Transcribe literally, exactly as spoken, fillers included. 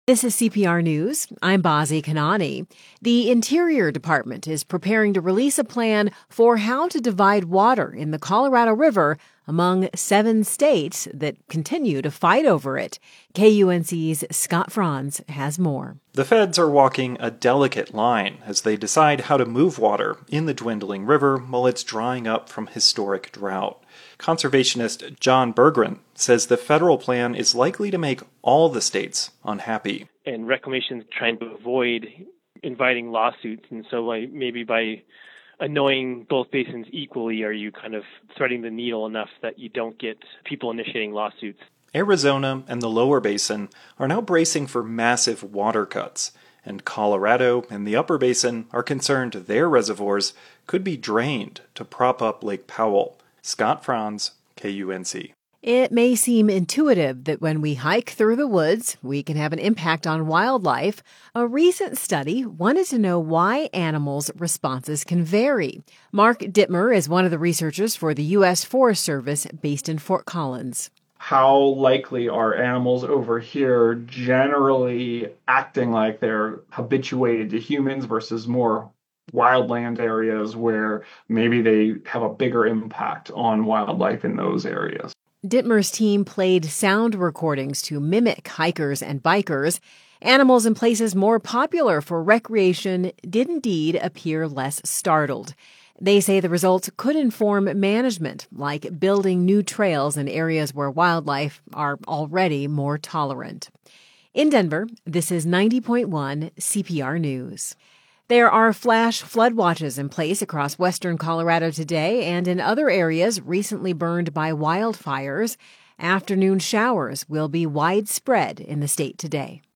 This is C P R News. I'm Bazi Kanani. The Interior Department is preparing to release a plan for how to divide water in the Colorado River among seven states that continue to fight over it. K U N C's Scott Franz has more. The feds are walking a delicate line as they decide how to move water in the dwindling river while it's drying up from historic drought. Conservationist John Berggren says the federal plan is likely to make all the states unhappy. And Reclamation's trying to avoid inviting lawsuits, and so like maybe by annoying both basins equally, are you kind of threading the needle enough that you don't get people initiating lawsuits? Arizona and the lower basin are now bracing for massive water cuts, and Colorado and the upper basin are concerned their reservoirs could be drained to prop up Lake Powell. Scott Franz, K U N C. It may seem intuitive that when we hike through the woods, we can have an impact on wildlife. A recent study wanted to know why animals' responses can vary. Mark Dittmer is one of the researchers for the U S Forest Service based in Fort Collins. How likely are animals over here generally acting like they're habituated to humans versus more wildland areas where maybe they have a bigger impact on wildlife in those areas? Dittmer's team played sound recordings to mimic hikers and bikers. Animals in places more popular for recreation did indeed appear less startled. They say the results could inform management, like building new trails in areas where wildlife are already more tolerant. In Denver, this is ninety point one C P R News. There are flash flood watches in place across western Colorado today and in other areas recently burned by wildfires. Afternoon showers will be widespread in the state today.